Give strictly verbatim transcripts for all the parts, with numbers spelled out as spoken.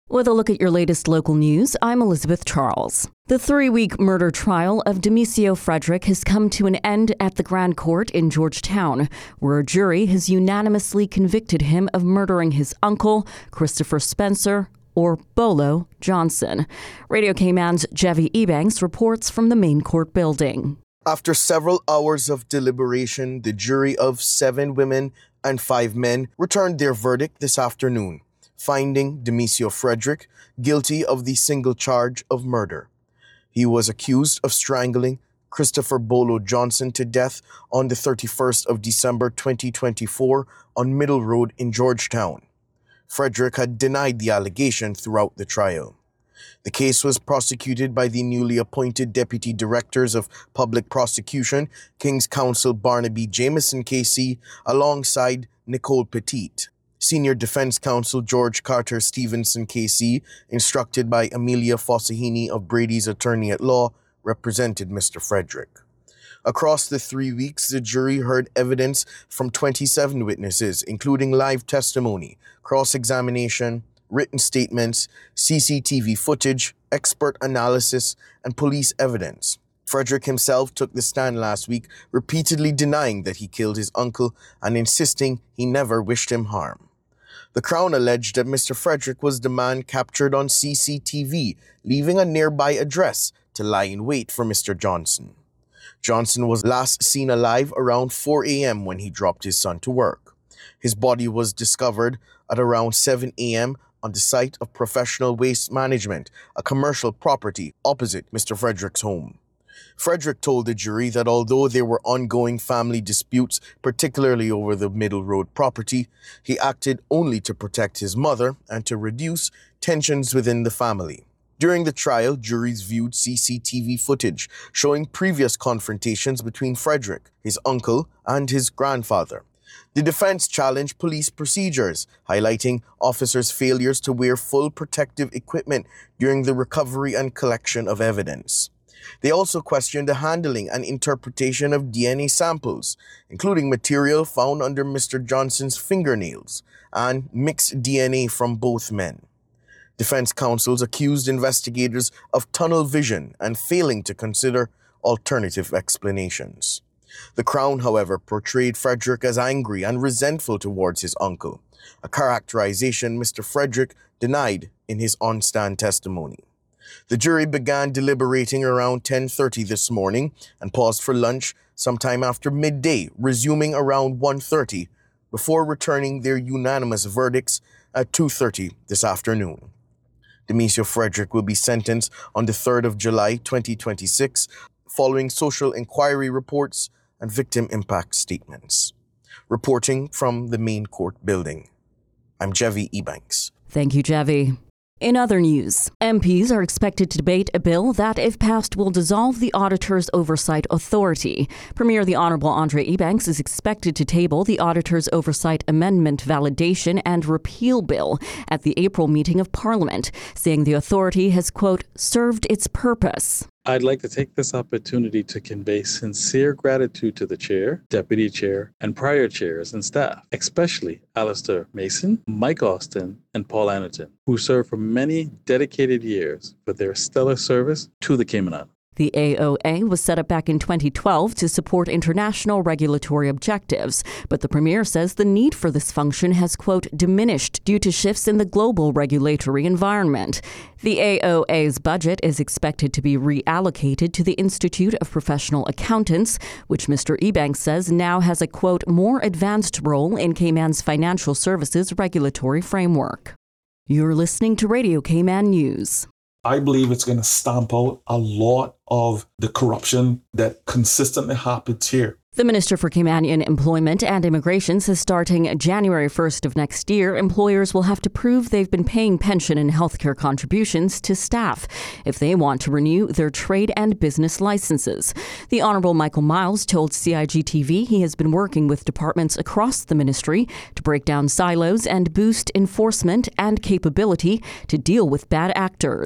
With a look at your latest local news, I'm Elizabeth Charles. The three-week murder trial of Demisio Frederick has come to an end at the Grand Court in Georgetown, where a jury has unanimously convicted him of murdering his uncle, Christopher Spencer, or Bolo Johnson. Radio Cayman's Jevi Ebanks reports from the main court building. After several hours of deliberation, the jury of seven women and five men returned their verdict this afternoon, finding Demisio Frederick guilty of the single charge of murder. He was accused of strangling Christopher Bolo Johnson to death on the thirty-first of December twenty twenty-four on Middle Road in Georgetown. Frederick had denied the allegation throughout the trial. The case was prosecuted by the newly appointed Deputy Directors of Public Prosecution, King's Counsel Barnaby Jameson K C, alongside Nicole Petit. Senior Defense Counsel George Carter Stevenson K C, instructed by Amelia Fossahini of Brady's Attorney-at-Law, represented Mister Frederick. Across the three weeks, the jury heard evidence from twenty-seven witnesses, including live testimony, cross-examination, written statements, C C T V footage, expert analysis, and police evidence. Frederick himself took the stand last week, repeatedly denying that he killed his uncle and insisting he never wished him harm. The Crown alleged that Mister Frederick was the man captured on C C T V, leaving a nearby address to lie in wait for Mister Johnson. Johnson was last seen alive around four a.m. when he dropped his son to work. His body was discovered at around seven a.m. on the site of Professional Waste Management, a commercial property opposite Mister Frederick's home. Frederick told the jury that although there were ongoing family disputes, particularly over the Middle Road property, he acted only to protect his mother and to reduce tensions within the family. During the trial, juries viewed C C T V footage showing previous confrontations between Frederick, his uncle, and his grandfather. The defense challenged police procedures, highlighting officers' failures to wear full protective equipment during the recovery and collection of evidence. They also questioned the handling and interpretation of D N A samples, including material found under Mister Johnson's fingernails and mixed D N A from both men. Defense counsels accused investigators of tunnel vision and failing to consider alternative explanations. The Crown, however, portrayed Frederick as angry and resentful towards his uncle, a characterization Mister Frederick denied in his on-stand testimony. The jury began deliberating around ten thirty this morning and paused for lunch sometime after midday, resuming around one thirty, before returning their unanimous verdicts at two thirty this afternoon. Demisio Frederick will be sentenced on the third of July twenty twenty-six, following social inquiry reports and victim impact statements. Reporting from the main court building, I'm Jevi Ebanks. Thank you, Jevi. In other news, M Ps are expected to debate a bill that, if passed, will dissolve the Auditor's Oversight Authority. Premier the Honourable Andre Ebanks is expected to table the Auditor's Oversight Amendment Validation and Repeal Bill at the April meeting of Parliament, saying the authority has, quote, served its purpose. I'd like to take this opportunity to convey sincere gratitude to the Chair, Deputy Chair, and prior chairs and staff, especially Alistair Mason, Mike Austin, and Paul Anderton, who served for many dedicated years for their stellar service to the Cayman Islands. The A O A was set up back in twenty twelve to support international regulatory objectives, but the Premier says the need for this function has, quote, diminished due to shifts in the global regulatory environment. The A O A's budget is expected to be reallocated to the Institute of Professional Accountants, which Mister Ebanks says now has a, quote, more advanced role in Cayman's financial services regulatory framework. You're listening to Radio Cayman News. I believe it's going to stamp out a lot of the corruption that consistently happens here. The Minister for Caymanian Employment and Immigration says starting January first of next year, employers will have to prove they've been paying pension and healthcare contributions to staff if they want to renew their trade and business licenses. The Honourable Michael Miles told C I G T V he has been working with departments across the ministry to break down silos and boost enforcement and capability to deal with bad actors.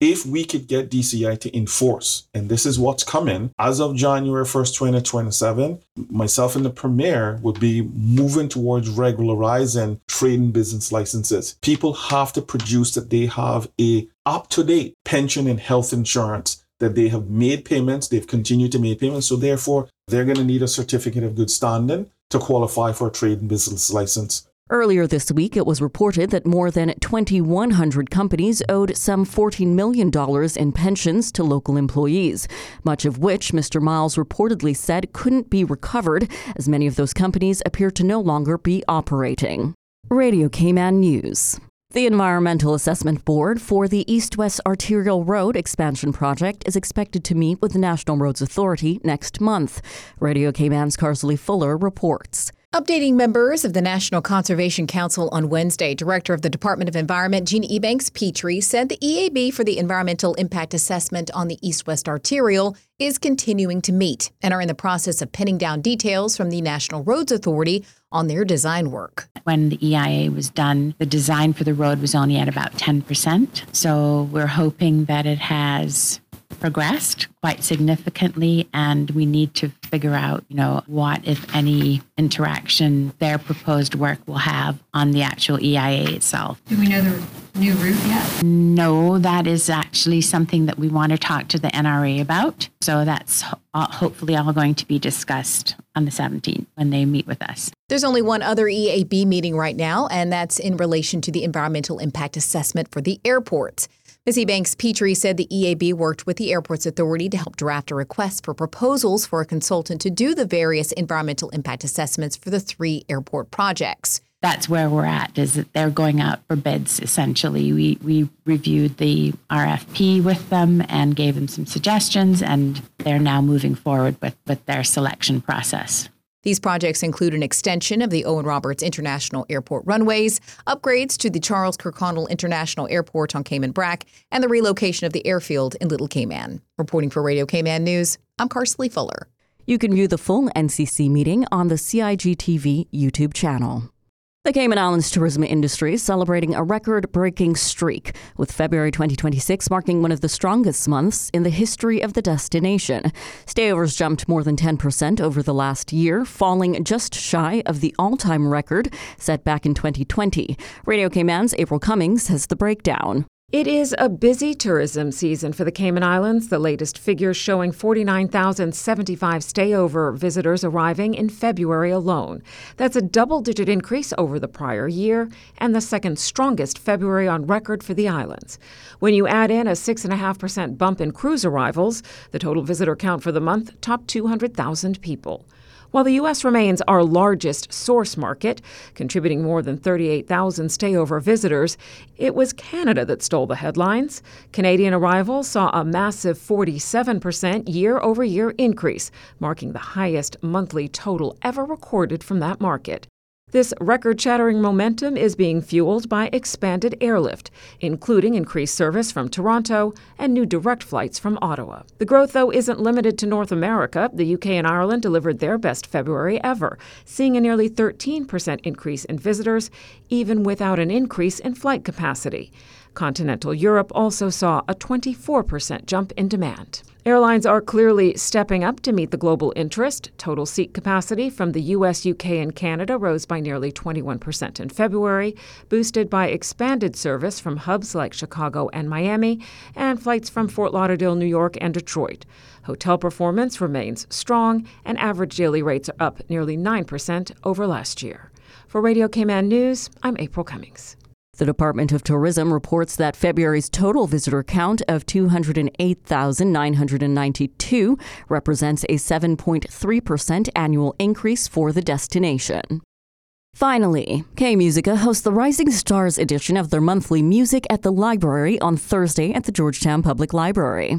if we could get D C I to enforce, and this is what's coming, as of January first, twenty twenty-seven, myself and the Premier would be moving towards regularizing trade and business licenses. People have to produce that they have a up-to-date pension and health insurance, that they have made payments, they've continued to make payments, so therefore they're going to need a certificate of good standing to qualify for a trade and business license. Earlier this week, it was reported that more than twenty-one hundred companies owed some fourteen million dollars in pensions to local employees, much of which Mister Miles reportedly said couldn't be recovered, as many of those companies appear to no longer be operating. Radio Cayman News. The Environmental Assessment Board for the East-West Arterial Road expansion project is expected to meet with the National Roads Authority next month. Radio Cayman's Carsley Fuller reports. Updating members of the National Conservation Council on Wednesday, Director of the Department of Environment, Jean Ebanks-Petrie, said the E A B for the Environmental Impact Assessment on the East-West Arterial is continuing to meet and are in the process of pinning down details from the National Roads Authority on their design work. When the E I A was done, the design for the road was only at about ten percent. So we're hoping that it has progressed quite significantly, and we need to figure out, you know, what, if any, interaction their proposed work will have on the actual E I A itself. Do we know the new route yet? No, that is actually something that we want to talk to the N R A about. So that's ho- hopefully all going to be discussed on the seventeenth when they meet with us. There's only one other E A B meeting right now, and that's in relation to the environmental impact assessment for the airports. Miz Ebanks-Petrie said the E A B worked with the Airports Authority to help draft a request for proposals for a consultant to do the various environmental impact assessments for the three airport projects. That's where we're at, is that they're going out for bids, essentially. We we reviewed the R F P with them and gave them some suggestions, and they're now moving forward with, with their selection process. These projects include an extension of the Owen Roberts International Airport runways, upgrades to the Charles Kirkconnell International Airport on Cayman Brac, and the relocation of the airfield in Little Cayman. Reporting for Radio Cayman News, I'm Carsley Fuller. You can view the full N C C meeting on the C I G T V YouTube channel. The Cayman Islands tourism industry is celebrating a record-breaking streak, with February twenty twenty-six marking one of the strongest months in the history of the destination. Stayovers jumped more than ten percent over the last year, falling just shy of the all-time record set back in twenty twenty. Radio Cayman's April Cummings has the breakdown. It is a busy tourism season for the Cayman Islands, the latest figures showing forty-nine thousand seventy-five stayover visitors arriving in February alone. That's a double-digit increase over the prior year and the second strongest February on record for the islands. When you add in a six point five percent bump in cruise arrivals, the total visitor count for the month topped two hundred thousand people. While the U S remains our largest source market, contributing more than thirty-eight thousand stayover visitors, it was Canada that stole the headlines. Canadian arrivals saw a massive forty-seven percent year-over-year increase, marking the highest monthly total ever recorded from that market. This record-shattering momentum is being fueled by expanded airlift, including increased service from Toronto and new direct flights from Ottawa. The growth, though, isn't limited to North America. The U K and Ireland delivered their best February ever, seeing a nearly thirteen percent increase in visitors, even without an increase in flight capacity. Continental Europe also saw a twenty-four percent jump in demand. Airlines are clearly stepping up to meet the global interest. Total seat capacity from the U S, U K, and Canada rose by nearly twenty-one percent in February, boosted by expanded service from hubs like Chicago and Miami, and flights from Fort Lauderdale, New York, and Detroit. Hotel performance remains strong, and average daily rates are up nearly nine percent over last year. For Radio Cayman News, I'm April Cummings. The Department of Tourism reports that February's total visitor count of two hundred eight thousand nine hundred ninety-two represents a seven point three percent annual increase for the destination. Finally, K-Musica hosts the Rising Stars edition of their monthly Music at the Library on Thursday at the Georgetown Public Library.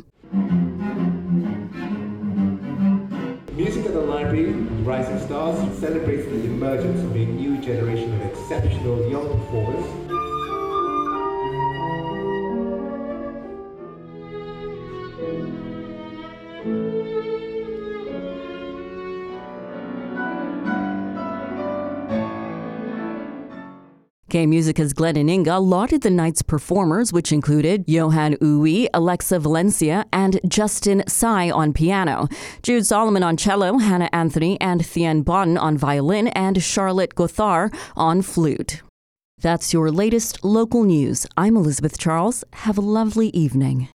Music at the Library, Rising Stars, celebrates the emergence of a new generation of exceptional young performers. K-Musica's Glenn Ininga lauded the night's performers, which included Johan Uwe, Alexa Valencia, and Justin Tsai on piano, Jude Solomon on cello, Hannah Anthony and Thien Bodden on violin, and Charlotte Gothard on flute. That's your latest local news. I'm Elizabeth Charles. Have a lovely evening.